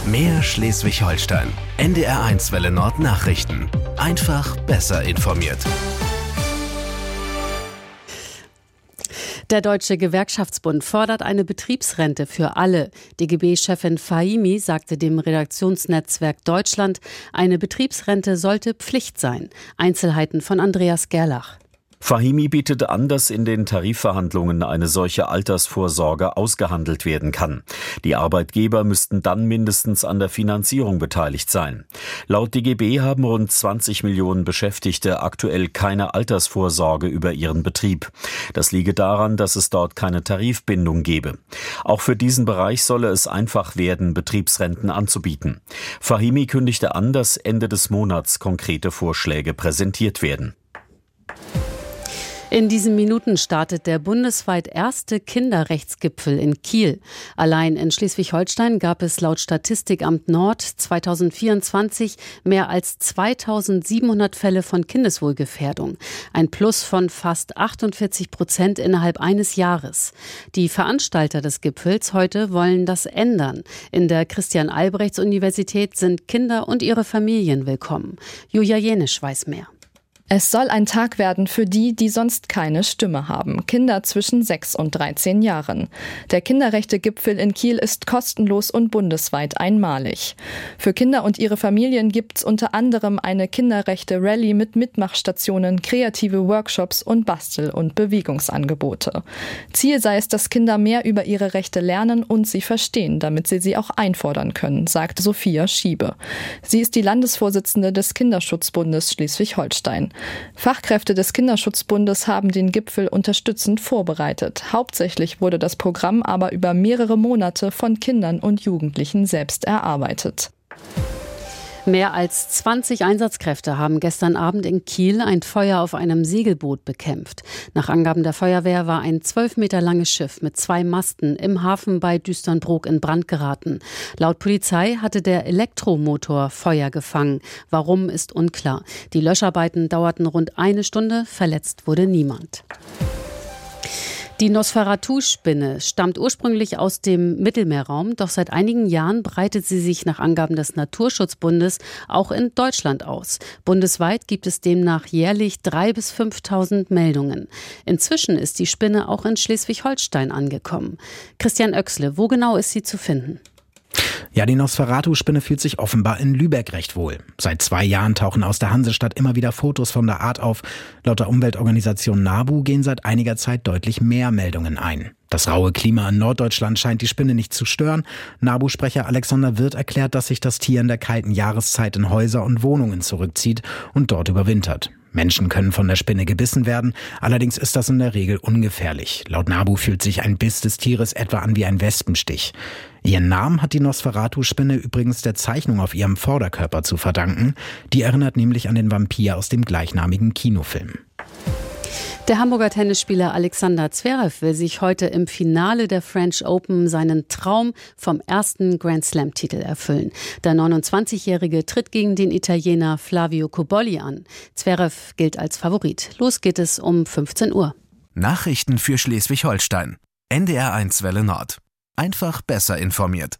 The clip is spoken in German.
Mehr Schleswig-Holstein. NDR1 Welle Nord Nachrichten. Einfach besser informiert. Der Deutsche Gewerkschaftsbund fordert eine Betriebsrente für alle. DGB-Chefin Fahimi sagte dem Redaktionsnetzwerk Deutschland, eine Betriebsrente sollte Pflicht sein. Einzelheiten von Andreas Gerlach. Fahimi bietet an, dass in den Tarifverhandlungen eine solche Altersvorsorge ausgehandelt werden kann. Die Arbeitgeber müssten dann mindestens an der Finanzierung beteiligt sein. Laut DGB haben rund 20 Millionen Beschäftigte aktuell keine Altersvorsorge über ihren Betrieb. Das liege daran, dass es dort keine Tarifbindung gebe. Auch für diesen Bereich solle es einfach werden, Betriebsrenten anzubieten. Fahimi kündigte an, dass Ende des Monats konkrete Vorschläge präsentiert werden. In diesen Minuten startet der bundesweit erste Kinderrechtsgipfel in Kiel. Allein in Schleswig-Holstein gab es laut Statistikamt Nord 2024 mehr als 2700 Fälle von Kindeswohlgefährdung. Ein Plus von fast 48% innerhalb eines Jahres. Die Veranstalter des Gipfels heute wollen das ändern. In der Christian-Albrechts-Universität sind Kinder und ihre Familien willkommen. Julia Jenisch weiß mehr. Es soll ein Tag werden für die, die sonst keine Stimme haben. Kinder zwischen 6 und 13 Jahren. Der Kinderrechte-Gipfel in Kiel ist kostenlos und bundesweit einmalig. Für Kinder und ihre Familien gibt's unter anderem eine Kinderrechte-Rallye mit Mitmachstationen, kreative Workshops und Bastel- und Bewegungsangebote. Ziel sei es, dass Kinder mehr über ihre Rechte lernen und sie verstehen, damit sie auch einfordern können, sagt Sophia Schiebe. Sie ist die Landesvorsitzende des Kinderschutzbundes Schleswig-Holstein. Fachkräfte des Kinderschutzbundes haben den Gipfel unterstützend vorbereitet. Hauptsächlich wurde das Programm aber über mehrere Monate von Kindern und Jugendlichen selbst erarbeitet. Mehr als 20 Einsatzkräfte haben gestern Abend in Kiel ein Feuer auf einem Segelboot bekämpft. Nach Angaben der Feuerwehr war ein 12 Meter langes Schiff mit 2 Masten im Hafen bei Düsternbrook in Brand geraten. Laut Polizei hatte der Elektromotor Feuer gefangen. Warum, ist unklar. Die Löscharbeiten dauerten rund 1 Stunde, verletzt wurde niemand. Die Nosferatu-Spinne stammt ursprünglich aus dem Mittelmeerraum, doch seit einigen Jahren breitet sie sich nach Angaben des Naturschutzbundes auch in Deutschland aus. Bundesweit gibt es demnach jährlich 3.000 bis 5.000 Meldungen. Inzwischen ist die Spinne auch in Schleswig-Holstein angekommen. Christian Oechsle, wo genau ist sie zu finden? Ja, die Nosferatu-Spinne fühlt sich offenbar in Lübeck recht wohl. Seit 2 Jahren tauchen aus der Hansestadt immer wieder Fotos von der Art auf. Laut der Umweltorganisation NABU gehen seit einiger Zeit deutlich mehr Meldungen ein. Das raue Klima in Norddeutschland scheint die Spinne nicht zu stören. NABU-Sprecher Alexander Wirth erklärt, dass sich das Tier in der kalten Jahreszeit in Häuser und Wohnungen zurückzieht und dort überwintert. Menschen können von der Spinne gebissen werden, allerdings ist das in der Regel ungefährlich. Laut NABU fühlt sich ein Biss des Tieres etwa an wie ein Wespenstich. Ihren Namen hat die Nosferatu-Spinne übrigens der Zeichnung auf ihrem Vorderkörper zu verdanken. Die erinnert nämlich an den Vampir aus dem gleichnamigen Kinofilm. Der Hamburger Tennisspieler Alexander Zverev will sich heute im Finale der French Open seinen Traum vom ersten Grand-Slam-Titel erfüllen. Der 29-Jährige tritt gegen den Italiener Flavio Cobolli an. Zverev gilt als Favorit. Los geht es um 15 Uhr. Nachrichten für Schleswig-Holstein. NDR1 Welle Nord. Einfach besser informiert.